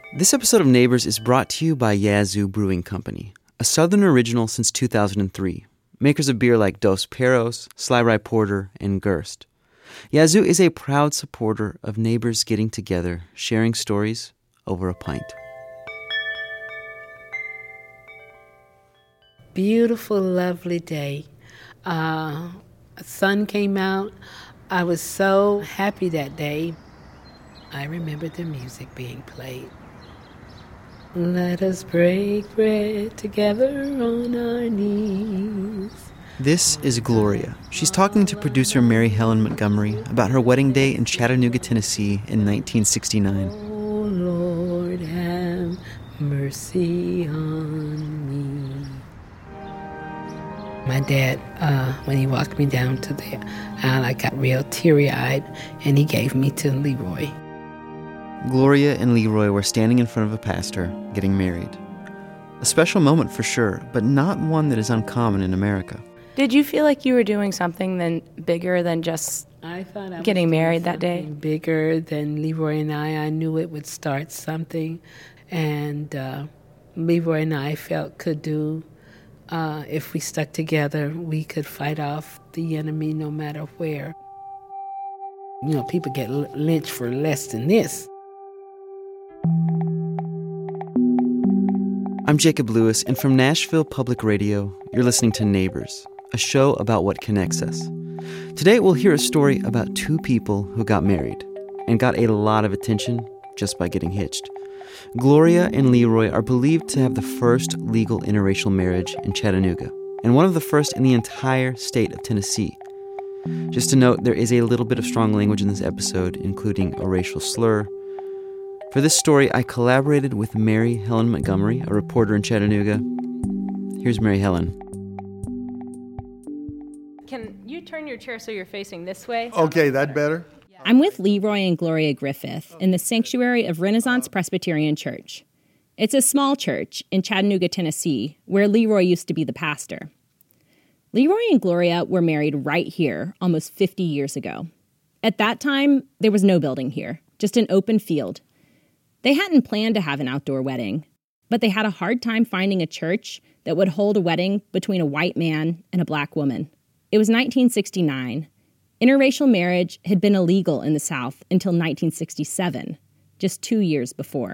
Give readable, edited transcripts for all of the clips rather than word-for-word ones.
This episode of Neighbors is brought to you by Yazoo Brewing Company, a Southern original since 2003, makers of beer like Dos Perros, Sly Rye Porter, and Gerst. Yazoo is a proud supporter of neighbors getting together, sharing stories over a pint. Beautiful, lovely day. Sun came out. I was so happy that day. I remember the music being played. Let us break bread together on our knees. This is Gloria. She's talking to producer Mary Helen Montgomery about her wedding day in Chattanooga, Tennessee in 1969. Oh, Lord, have mercy on me. My dad, when he walked me down to the aisle, I got real teary-eyed, and he gave me to Leroy. Gloria and Leroy were standing in front of a pastor, getting married. A special moment for sure, but not one that is uncommon in America. Did you feel like you were doing something bigger than just getting married that day? Bigger than Leroy and I knew it would start something, and Leroy and I felt could do, if we stuck together, we could fight off the enemy no matter where. You know, people get lynched for less than this. I'm Jacob Lewis, and from Nashville Public Radio, you're listening to Neighbors, a show about what connects us. Today, we'll hear a story about two people who got married and got a lot of attention just by getting hitched. Gloria and Leroy are believed to have the first legal interracial marriage in Chattanooga, and one of the first in the entire state of Tennessee. Just to note, there is a little bit of strong language in this episode, including a racial slur. For this story, I collaborated with Mary Helen Montgomery, a reporter in Chattanooga. Here's Mary Helen. Can you turn your chair so you're facing this way? Okay, that better? I'm with Leroy and Gloria Griffith in the sanctuary of Renaissance Presbyterian Church. It's a small church in Chattanooga, Tennessee, where Leroy used to be the pastor. Leroy and Gloria were married right here almost 50 years ago. At that time, there was no building here, just an open field. They hadn't planned to have an outdoor wedding, but they had a hard time finding a church that would hold a wedding between a white man and a black woman. It was 1969. Interracial marriage had been illegal in the South until 1967, just 2 years before.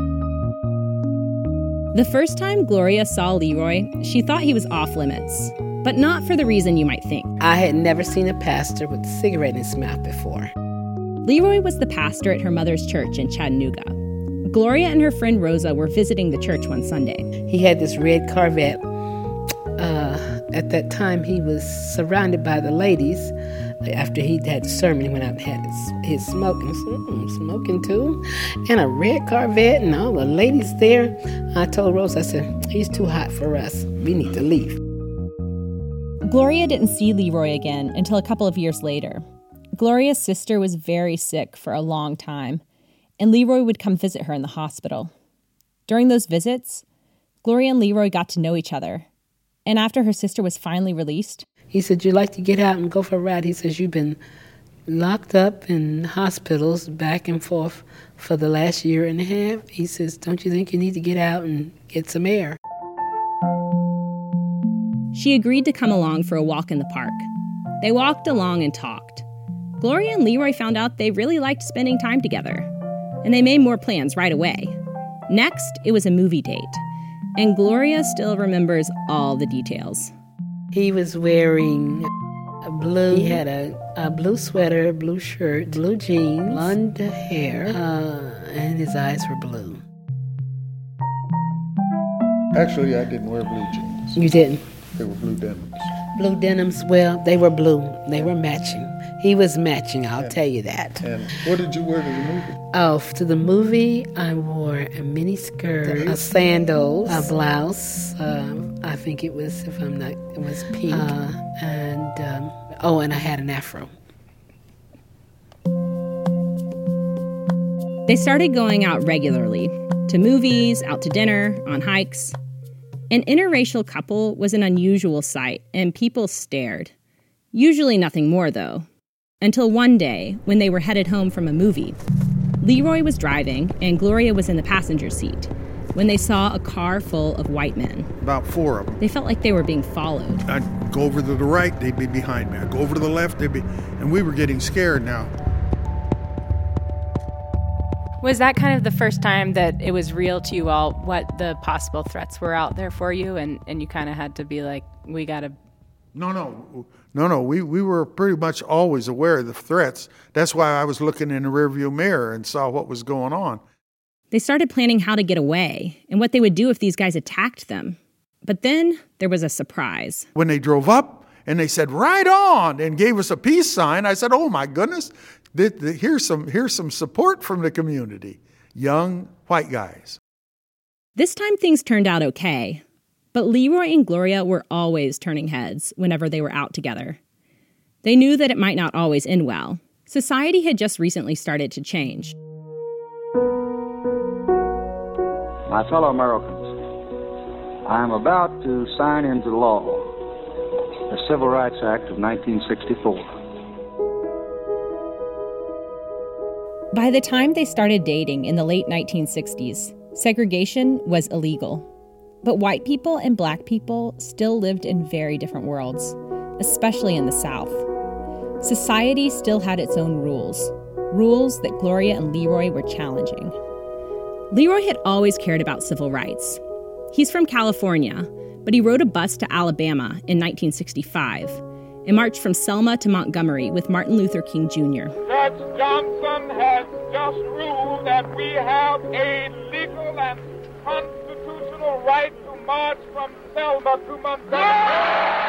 The first time Gloria saw Leroy, she thought he was off limits, but not for the reason you might think. I had never seen a pastor with a cigarette in his mouth before. Leroy was the pastor at her mother's church in Chattanooga. Gloria and her friend Rosa were visiting the church one Sunday. He had this red Corvette. At that time, he was surrounded by the ladies. After he'd had the sermon, he went out and had his smoking too, and a red Corvette and all the ladies there. I told Rosa, I said, he's too hot for us. We need to leave. Gloria didn't see Leroy again until a couple of years later. Gloria's sister was very sick for a long time, and Leroy would come visit her in the hospital. During those visits, Gloria and Leroy got to know each other. And after her sister was finally released, he said, you'd like to get out and go for a ride? He says, you've been locked up in hospitals back and forth for the last year and a half. He says, don't you think you need to get out and get some air? She agreed to come along for a walk in the park. They walked along and talked. Gloria and Leroy found out they really liked spending time together, and they made more plans right away. Next, it was a movie date, and Gloria still remembers all the details. He was wearing a blue, he had a blue sweater, blue shirt, blue jeans, blonde hair, and his eyes were blue. Actually, I didn't wear blue jeans. You didn't? They were blue denims. Blue denims, well, they were blue. They were matching. He was matching, I'll tell you that. And what did you wear to the movie? Oh, to the movie, I wore a mini skirt, a sandals, a blouse. I think it was, if I'm not, it was pink. And I had an afro. They started going out regularly, to movies, out to dinner, on hikes. An interracial couple was an unusual sight, and people stared. Usually nothing more, though. Until one day, when they were headed home from a movie, Leroy was driving, and Gloria was in the passenger seat, when they saw a car full of white men. About 4 of them. They felt like they were being followed. I'd go over to the right, they'd be behind me. I'd go over to the left, and we were getting scared now. Was that kind of the first time that it was real to you all what the possible threats were out there for you, and you kind of had to be like, we got to... No. We were pretty much always aware of the threats. That's why I was looking in the rearview mirror and saw what was going on. They started planning how to get away and what they would do if these guys attacked them. But then there was a surprise. When they drove up and they said, "Right on," and gave us a peace sign, I said, "Oh my goodness, here's some support from the community." Young white guys. This time things turned out okay. But Leroy and Gloria were always turning heads whenever they were out together. They knew that it might not always end well. Society had just recently started to change. My fellow Americans, I am about to sign into law the Civil Rights Act of 1964. By the time they started dating in the late 1960s, segregation was illegal. But white people and black people still lived in very different worlds, especially in the South. Society still had its own rules that Gloria and Leroy were challenging. Leroy had always cared about civil rights. He's from California, but he rode a bus to Alabama in 1965 and marched from Selma to Montgomery with Martin Luther King Jr. Judge Johnson has just ruled that we have a legal and constitutional right to march from Selma to Montgomery.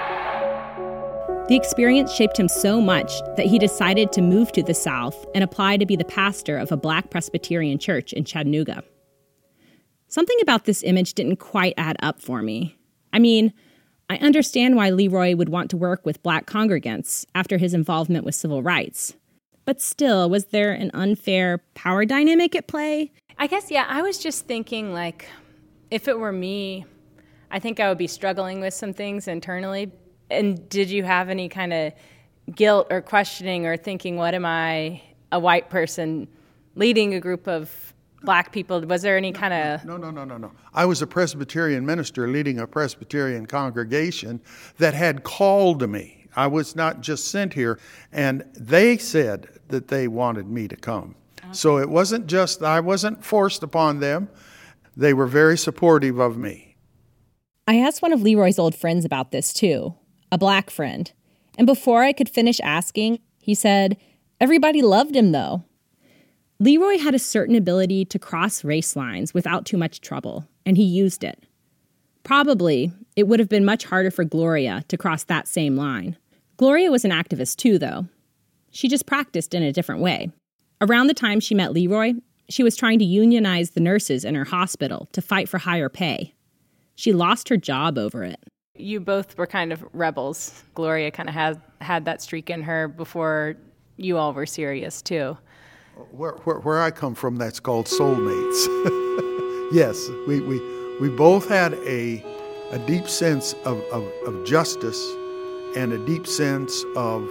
The experience shaped him so much that he decided to move to the South and apply to be the pastor of a Black Presbyterian church in Chattanooga. Something about this image didn't quite add up for me. I mean, I understand why Leroy would want to work with Black congregants after his involvement with civil rights. But still, was there an unfair power dynamic at play? I guess, yeah, I was just thinking, like, if it were me, I think I would be struggling with some things internally. And did you have any kind of guilt or questioning or thinking, what am I, a white person leading a group of Black people? Was there any kind of... No. I was a Presbyterian minister leading a Presbyterian congregation that had called me. I was not just sent here, and they said that they wanted me to come. Okay. So it wasn't just, I wasn't forced upon them. They were very supportive of me. I asked one of Leroy's old friends about this, too, a Black friend. And before I could finish asking, he said, everybody loved him, though. Leroy had a certain ability to cross race lines without too much trouble, and he used it. Probably, it would have been much harder for Gloria to cross that same line. Gloria was an activist too, though. She just practiced in a different way. Around the time she met Leroy, she was trying to unionize the nurses in her hospital to fight for higher pay. She lost her job over it. You both were kind of rebels. Gloria kind of had that streak in her before you all were serious, too. Where I come from, that's called soulmates. Yes, we both had a deep sense of justice and a deep sense of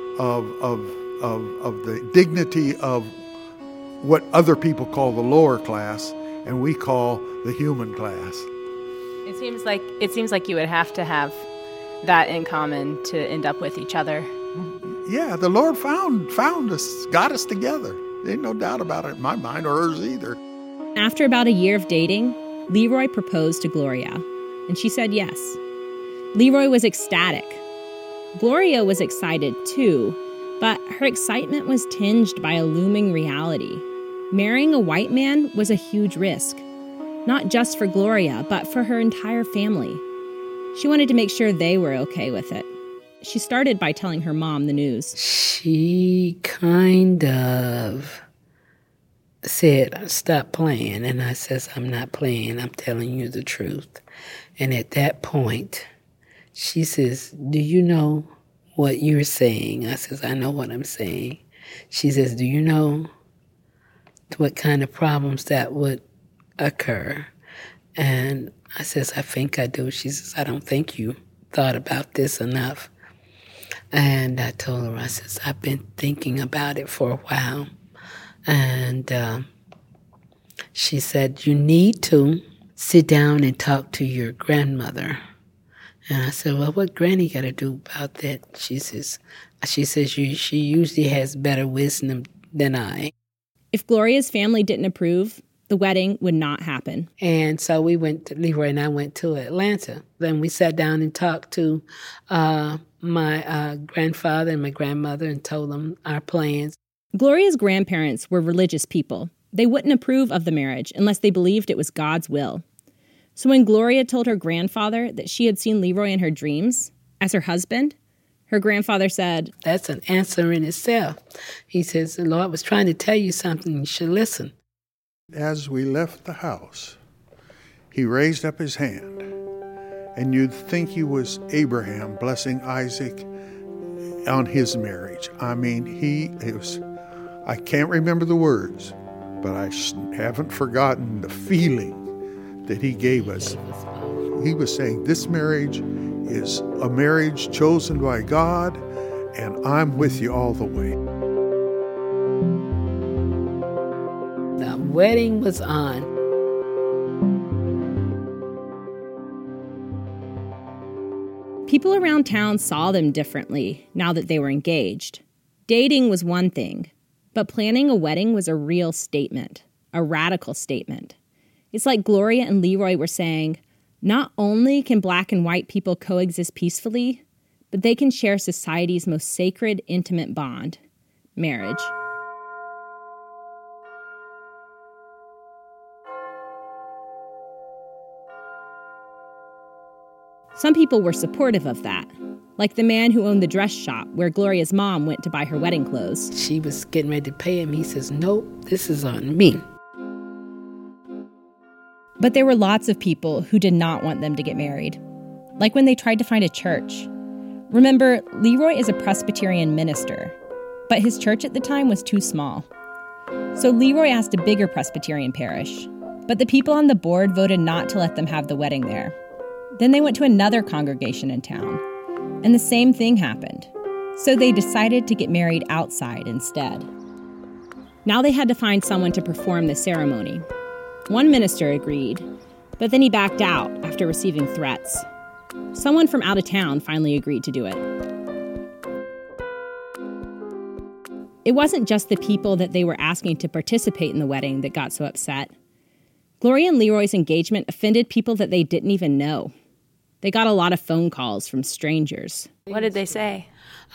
the dignity of what other people call the lower class and we call the human class. It seems like you would have to have that in common to end up with each other. Yeah, the Lord found us, got us together. Ain't no doubt about it in my mind, or hers either. After about a year of dating, Leroy proposed to Gloria, and she said yes. Leroy was ecstatic. Gloria was excited too, but her excitement was tinged by a looming reality. Marrying a white man was a huge risk, not just for Gloria, but for her entire family. She wanted to make sure they were okay with it. She started by telling her mom the news. She kind of said, stop playing. And I says, I'm not playing. I'm telling you the truth. And at that point, she says, do you know what you're saying? I says, I know what I'm saying. She says, do you know what kind of problems that would occur? And I says, I think I do. She says, I don't think you thought about this enough. And I told her, I says, I've been thinking about it for a while. And she said, you need to sit down and talk to your grandmother. And I said, well, what Granny got to do about that? She says she usually has better wisdom than I. If Gloria's family didn't approve, the wedding would not happen. And so Leroy and I went to Atlanta. Then we sat down and talked to my grandfather and my grandmother and told them our plans. Gloria's grandparents were religious people. They wouldn't approve of the marriage unless they believed it was God's will. So when Gloria told her grandfather that she had seen Leroy in her dreams as her husband, her grandfather said, that's an answer in itself. He says, the Lord was trying to tell you something, you should listen. As we left the house, he raised up his hand, and you'd think he was Abraham blessing Isaac on his marriage. I mean, I can't remember the words, but I haven't forgotten the feeling that he gave us. He was saying, this marriage is a marriage chosen by God, and I'm with you all the way. The wedding was on. People around town saw them differently now that they were engaged. Dating was one thing, but planning a wedding was a real statement, a radical statement. It's like Gloria and Leroy were saying, not only can black and white people coexist peacefully, but they can share society's most sacred, intimate bond, marriage. Some people were supportive of that, like the man who owned the dress shop where Gloria's mom went to buy her wedding clothes. She was getting ready to pay him. He says, nope, this is on me. But there were lots of people who did not want them to get married, like when they tried to find a church. Remember, Leroy is a Presbyterian minister, but his church at the time was too small. So Leroy asked a bigger Presbyterian parish, but the people on the board voted not to let them have the wedding there. Then they went to another congregation in town, and the same thing happened. So they decided to get married outside instead. Now they had to find someone to perform the ceremony. One minister agreed, but then he backed out after receiving threats. Someone from out of town finally agreed to do it. It wasn't just the people that they were asking to participate in the wedding that got so upset. Gloria and Leroy's engagement offended people that they didn't even know. They got a lot of phone calls from strangers. What did they say?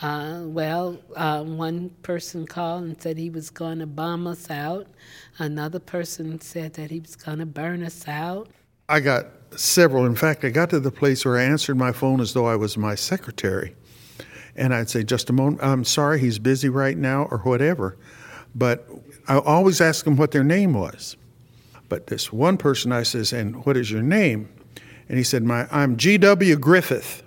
One person called and said he was going to bomb us out. Another person said that he was going to burn us out. I got several. In fact, I got to the place where I answered my phone as though I was my secretary. And I'd say, just a moment, I'm sorry, he's busy right now, or whatever. But I always ask them what their name was. But this one person, I says, and what is your name? And he said, I'm G.W. Griffith.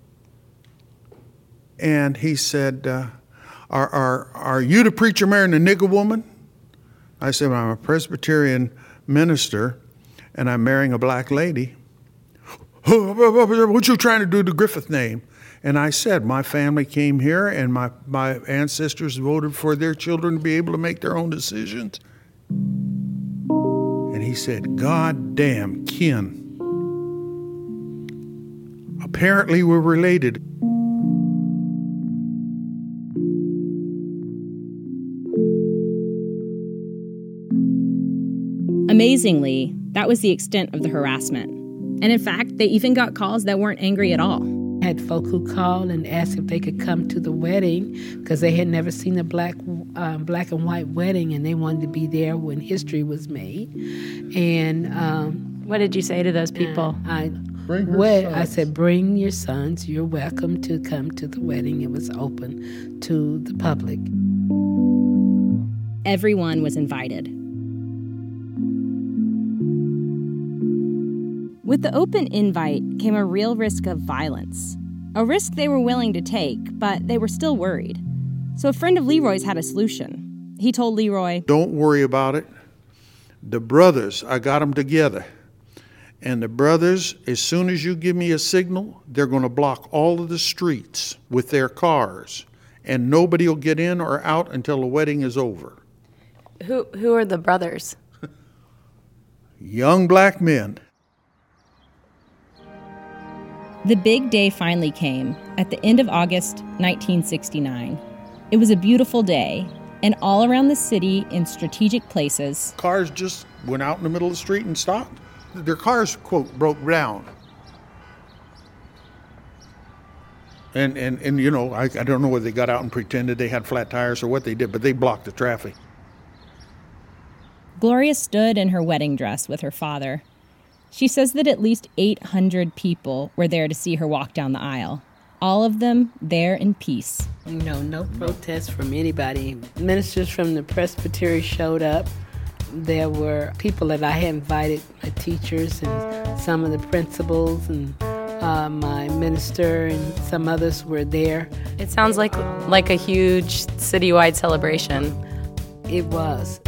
And he said, are you the preacher marrying a nigger woman? I said, I'm a Presbyterian minister, and I'm marrying a black lady. What you trying to do to Griffith name? And I said, my family came here, and my ancestors voted for their children to be able to make their own decisions. And he said, God damn, kin. Apparently we're related. Amazingly, that was the extent of the harassment. And in fact, they even got calls that weren't angry at all. I had folk who called and asked if they could come to the wedding because they had never seen a black and white wedding, and they wanted to be there when history was made. And what did you say to those people? I said, bring your sons. You're welcome to come to the wedding. It was open to the public. Everyone was invited. With the open invite came a real risk of violence. A risk they were willing to take, but they were still worried. So a friend of Leroy's had a solution. He told Leroy, don't worry about it. The brothers, I got them together. And the brothers, as soon as you give me a signal, they're going to block all of the streets with their cars. And nobody will get in or out until the wedding is over. Who are the brothers? Young black men. The big day finally came at the end of August 1969. It was a beautiful day, and all around the city in strategic places, Cars just went out in the middle of the street and stopped. Their cars, quote, broke down. And you know, I don't know whether they got out and pretended they had flat tires or what they did, but they blocked the traffic. Gloria stood in her wedding dress with her father. She says that at least 800 people were there to see her walk down the aisle. All of them there in peace. No protest from anybody. Ministers from the Presbytery showed up. There were people that I had invited, my teachers and some of the principals, and my minister and some others were there. It sounds like a huge citywide celebration. It was.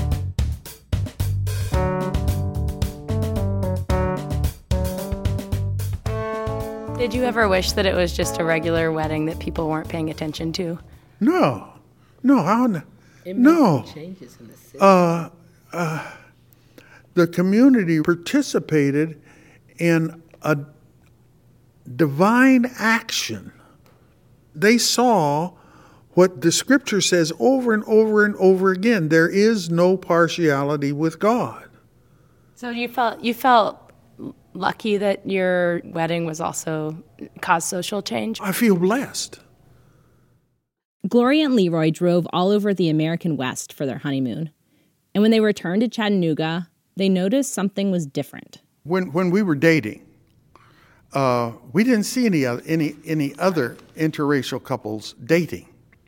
Did you ever wish that it was just a regular wedding that people weren't paying attention to? No, It no. made changes in the city. The community participated in a divine action. They saw what the scripture says over and over and over again. There is no partiality with God. So you felt lucky that your wedding was also caused social change? I feel blessed. Gloria and Leroy drove all over the American West for their honeymoon. And when they returned to Chattanooga, they noticed something was different. When we were dating, we didn't see any other interracial couples dating.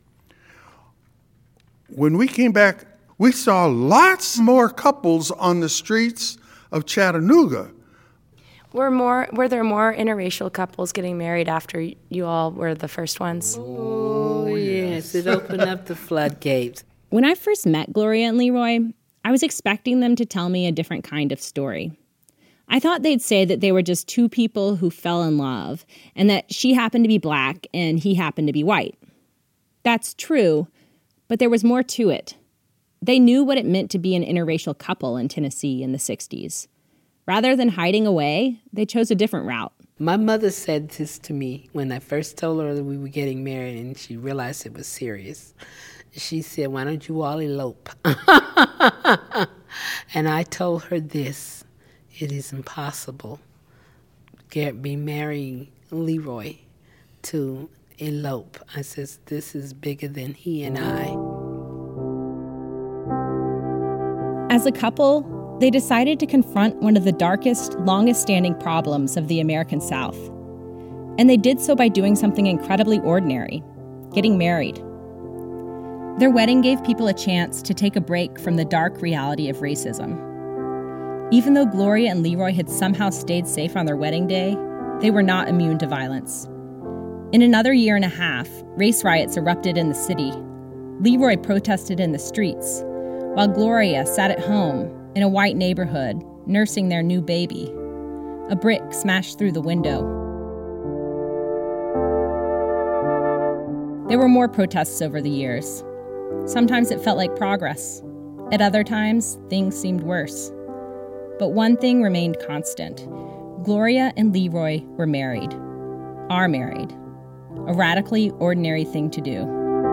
When we came back, we saw lots more couples on the streets of Chattanooga. Were there more interracial couples getting married after you all were the first ones? Oh, yes. It opened up the floodgates. When I first met Gloria and Leroy, I was expecting them to tell me a different kind of story. I thought they'd say that they were just two people who fell in love, and that she happened to be black and he happened to be white. That's true, but there was more to it. They knew what it meant to be an interracial couple in Tennessee in the 60s. Rather than hiding away, they chose a different route. My mother said this to me when I first told her that we were getting married and she realized it was serious. She said, "Why don't you all elope?" And I told her this: it is impossible to be marrying Leroy to elope. I says, this is bigger than he and I. As a couple, they decided to confront one of the darkest, longest-standing problems of the American South. And they did so by doing something incredibly ordinary: getting married. Their wedding gave people a chance to take a break from the dark reality of racism. Even though Gloria and Leroy had somehow stayed safe on their wedding day, they were not immune to violence. In another year and a half, race riots erupted in the city. Leroy protested in the streets, while Gloria sat at home in a white neighborhood, nursing their new baby. A brick smashed through the window. There were more protests over the years. Sometimes it felt like progress. At other times, things seemed worse. But one thing remained constant. Gloria and Leroy were married. Are married. A radically ordinary thing to do.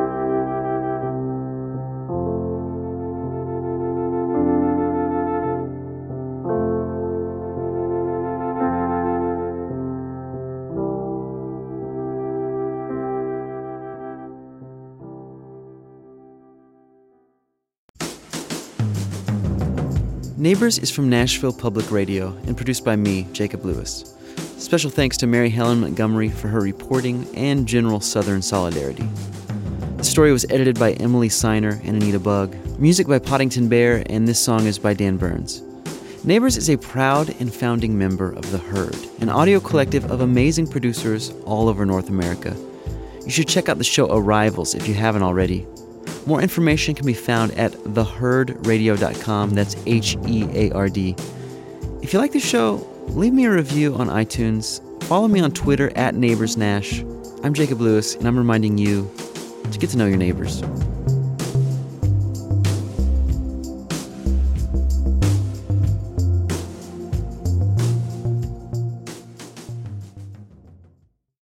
Neighbors is from Nashville Public Radio and produced by me, Jacob Lewis. Special thanks to Mary Helen Montgomery for her reporting and general Southern solidarity. The story was edited by Emily Siner and Anita Bugg. Music by Poddington Bear, and this song is by Dan Burns. Neighbors is a proud and founding member of The Herd, an audio collective of amazing producers all over North America. You should check out the show Arrivals if you haven't already. More information can be found at theherdradio.com. That's HEARD. If you like the show, leave me a review on iTunes. Follow me on Twitter @NeighborsNash. I'm Jacob Lewis, and I'm reminding you to get to know your neighbors.